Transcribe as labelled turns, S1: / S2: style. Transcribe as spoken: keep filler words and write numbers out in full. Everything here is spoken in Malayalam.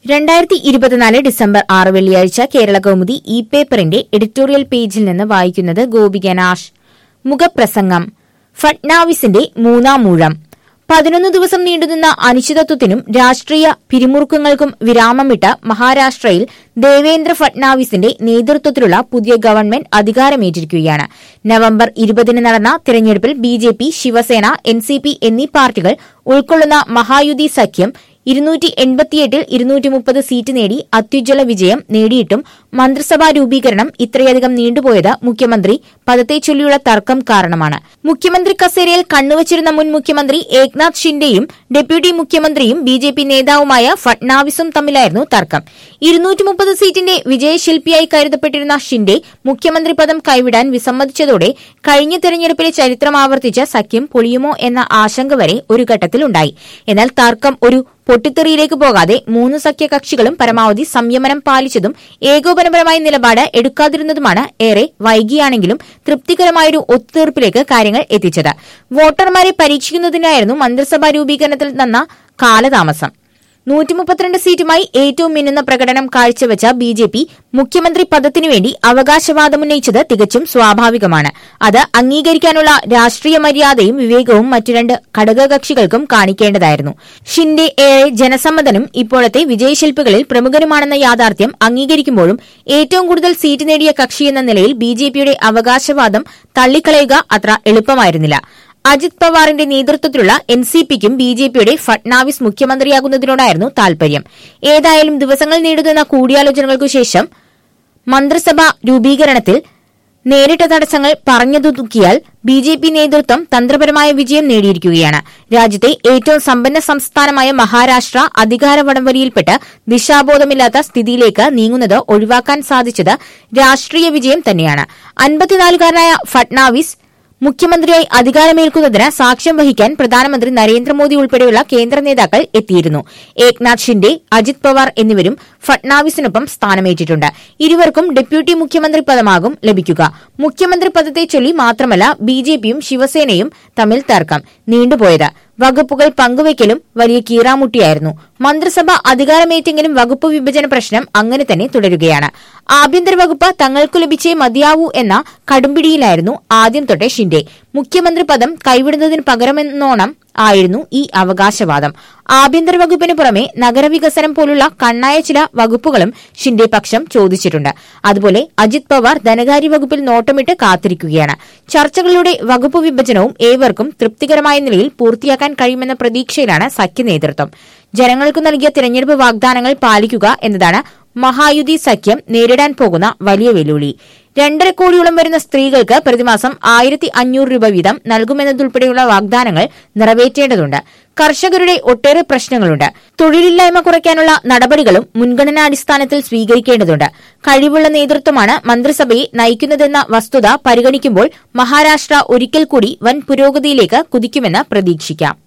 S1: രണ്ടായിരത്തി ഇരുപത്തിനാല് ഡിസംബർ ആറ് വെള്ളിയാഴ്ച കേരള കൗമുദി ഇ പേപ്പറിന്റെ എഡിറ്റോറിയൽ പേജിൽ നിന്ന് വായിക്കുന്നത് ഗോപിക നാഷ്. മുഖപ്രസംഗം. ഫട്നാവിസിന്റെ മൂന്നാം ഊഴം. പതിനൊന്ന് ദിവസം നീണ്ടുനിന്ന അനിശ്ചിതത്വത്തിനും രാഷ്ട്രീയ പിരിമുറുക്കങ്ങൾക്കും വിരാമമിട്ട മഹാരാഷ്ട്രയിൽ ദേവേന്ദ്ര ഫട്നാവിസിന്റെ നേതൃത്വത്തിലുള്ള പുതിയ ഗവൺമെന്റ് അധികാരമേറ്റിരിക്കുകയാണ്. നവംബർ ഇരുപതിന് നടന്ന തിരഞ്ഞെടുപ്പിൽ B J P, Shivsena, N C P എന്നീ പാർട്ടികൾ ഉൾക്കൊള്ളുന്ന മഹായുതി സഖ്യം ഇരുന്നൂറ്റി എൺപത്തിയെട്ടിൽ ഇരുന്നൂറ്റി മുപ്പത് സീറ്റ് നേടി അത്യുജ്വല വിജയം നേടിയിട്ടും മന്ത്രിസഭാ രൂപീകരണം ഇത്രയധികം നീണ്ടുപോയത് മുഖ്യമന്ത്രി പദത്തെച്ചൊല്ലിയുള്ള തർക്കം കാരണമാണ്. മുഖ്യമന്ത്രി കസേരയിൽ കണ്ണുവച്ചിരുന്ന മുൻ മുഖ്യമന്ത്രി ഏക്നാഥ് ഷിൻഡെയും ഡെപ്യൂട്ടി മുഖ്യമന്ത്രിയും ബി ജെ പി നേതാവുമായ ഫട്നാവിസും തമ്മിലായിരുന്നു തർക്കം. ഇരുന്നൂറ്റി മുപ്പത് സീറ്റിന്റെ വിജയശില്പിയായി കരുതപ്പെട്ടിരുന്ന ഷിൻഡെ മുഖ്യമന്ത്രി പദം കൈവിടാൻ വിസമ്മതിച്ചതോടെ കഴിഞ്ഞ തെരഞ്ഞെടുപ്പിലെ ചരിത്രം ആവർത്തിച്ച സഖ്യം പൊളിയുമോ എന്ന ആശങ്ക വരെ ഒരു ഘട്ടത്തിലുണ്ടായി. എന്നാൽ തർക്കം ഒരു പൊട്ടിത്തെറിയിലേക്ക് പോകാതെ മൂന്ന് സഖ്യകക്ഷികളും പരമാവധി സംയമനം പാലിച്ചതും ഏകോപനപരമായ നിലപാട് എടുക്കാതിരുന്നതുമാണ് ഏറെ വൈകിയാണെങ്കിലും തൃപ്തികരമായൊരു ഒത്തുതീർപ്പിലേക്ക് കാര്യങ്ങൾ എത്തിച്ചത്. വോട്ടർമാരെ പരീക്ഷിക്കുന്നതിനായിരുന്നു മന്ത്രിസഭാ രൂപീകരണത്തിൽ നടന്ന കാലതാമസം. നൂറ്റി മുപ്പത്തിരണ്ട് സീറ്റുമായി ഏറ്റവും മിന്നുന്ന പ്രകടനം കാഴ്ചവെച്ച ബി ജെ പി മുഖ്യമന്ത്രി പദത്തിനുവേണ്ടി അവകാശവാദമുന്നയിച്ചത് തികച്ചും സ്വാഭാവികമാണ്. അത് അംഗീകരിക്കാനുള്ള രാഷ്ട്രീയ മര്യാദയും വിവേകവും മറ്റു രണ്ട് ഘടകകക്ഷികൾക്കും കാണിക്കേണ്ടതായിരുന്നു. ഷിൻഡെ ഏറെ ജനസമ്മതനും ഇപ്പോഴത്തെ വിജയശില്പികളിൽ പ്രമുഖനുമാണെന്ന യാഥാർത്ഥ്യം അംഗീകരിക്കുമ്പോഴും ഏറ്റവും കൂടുതൽ സീറ്റ് നേടിയ കക്ഷിയെന്ന നിലയിൽ ബി ജെ പിയുടെ അവകാശവാദം തള്ളിക്കളയുക അത്ര എളുപ്പമായിരുന്നില്ല. അജിത് പവാറിന്റെ നേതൃത്വത്തിലുള്ള എൻ സി പിക്കും ബി ജെ പിയുടെ ഫട്നാവിസ് മുഖ്യമന്ത്രിയാകുന്നതിനോടായിരുന്നു താൽപര്യം. ഏതായാലും ദിവസങ്ങൾ നീണ്ടുനിന്ന കൂടിയാലോചനകൾക്കു ശേഷം മന്ത്രിസഭാ രൂപീകരണത്തിൽ നേരിട്ട തടസ്സങ്ങൾ പറഞ്ഞൊതുക്കിയാൽ ബി ജെ പി നേതൃത്വം തന്ത്രപരമായ വിജയം നേടിയിരിക്കുകയാണ്. രാജ്യത്തെ ഏറ്റവും സമ്പന്ന സംസ്ഥാനമായ മഹാരാഷ്ട്ര അധികാര വടംവലിയിൽപ്പെട്ട് ദിശാബോധമില്ലാത്ത സ്ഥിതിയിലേക്ക് നീങ്ങുന്നത് ഒഴിവാക്കാൻ സാധിച്ചത് രാഷ്ട്രീയ വിജയം തന്നെയാണ്. അൻപത്തിനാലുകാരനായ ഫട്നാവിസ് മുഖ്യമന്ത്രിയായി അധികാരമേൽക്കുന്നതിന് സാക്ഷ്യം വഹിക്കാൻ പ്രധാനമന്ത്രി നരേന്ദ്രമോദി ഉൾപ്പെടെയുള്ള കേന്ദ്ര നേതാക്കൾ എത്തിയിരുന്നു. ഏക്നാഥ് ഷിൻഡെ, അജിത് പവാർ എന്നിവരും ഫട്നാവിസിനൊപ്പം സ്ഥാനമേറ്റിട്ടുണ്ട്. ഇരുവർക്കും ഡെപ്യൂട്ടി മുഖ്യമന്ത്രി പദമാകും ലഭിക്കുക. മുഖ്യമന്ത്രി പദത്തെ ചൊല്ലി മാത്രമല്ല ബി ജെ പിയും ശിവസേനയും തമ്മിൽ തർക്കം നീണ്ടുപോയത്. വകുപ്പുകൾ പങ്കുവയ്ക്കലും വലിയ കീറാമുട്ടിയായിരുന്നു. മന്ത്രിസഭ അധികാരമേറ്റെങ്കിലും വകുപ്പ് വിഭജന പ്രശ്നം അങ്ങനെ തന്നെ തുടരുകയാണ്. ആഭ്യന്തര വകുപ്പ് തങ്ങൾക്കു ലഭിച്ചേ മതിയാവൂ എന്ന കടുംപിടിയിലായിരുന്നു ആദ്യം തൊട്ടേ ഷിൻഡെ. മുഖ്യമന്ത്രി പദം കൈവിടുന്നതിന് പകരമെന്നോണം ആയിരുന്നു ഈ അവകാശവാദം. ആഭ്യന്തര വകുപ്പിന് പുറമെ നഗരവികസനം പോലുള്ള കണ്ണായ ചില വകുപ്പുകളും ഷിൻഡെ പക്ഷം ചോദിച്ചിട്ടുണ്ട്. അതുപോലെ അജിത് പവാർ ധനകാര്യ വകുപ്പിൽ നോട്ടമിട്ട് കാത്തിരിക്കുകയാണ്. ചർച്ചകളിലൂടെ വകുപ്പ് വിഭജനവും ഏവർക്കും തൃപ്തികരമായ നിലയിൽ പൂർത്തിയാക്കാൻ കഴിയുമെന്ന പ്രതീക്ഷയിലാണ് സഖ്യ നേതൃത്വം. ജനങ്ങൾക്ക് നൽകിയ തിരഞ്ഞെടുപ്പ് വാഗ്ദാനങ്ങൾ പാലിക്കുക എന്നതാണ് മഹായുതി സഖ്യം നേരിടാൻ പോകുന്ന വലിയ വെല്ലുവിളി. രണ്ടര കോടിയോളം വരുന്ന സ്ത്രീകൾക്ക് പ്രതിമാസം ആയിരത്തി അഞ്ഞൂറ് രൂപ വീതം നൽകുമെന്നതുൾപ്പെടെയുള്ള വാഗ്ദാനങ്ങൾ നിറവേറ്റേണ്ടതുണ്ട്. കർഷകരുടെ ഒട്ടേറെ പ്രശ്നങ്ങളുണ്ട്. തൊഴിലില്ലായ്മ കുറയ്ക്കാനുള്ള നടപടികളും മുൻഗണനാടിസ്ഥാനത്തിൽ സ്വീകരിക്കേണ്ടതുണ്ട്. കഴിവുള്ള നേതൃത്വമാണ് മന്ത്രിസഭയെ നയിക്കുന്നതെന്ന വസ്തുത പരിഗണിക്കുമ്പോൾ മഹാരാഷ്ട്ര ഒരിക്കൽ കൂടി വൻ പുരോഗതിയിലേക്ക് കുതിക്കുമെന്ന് പ്രതീക്ഷിക്കാം.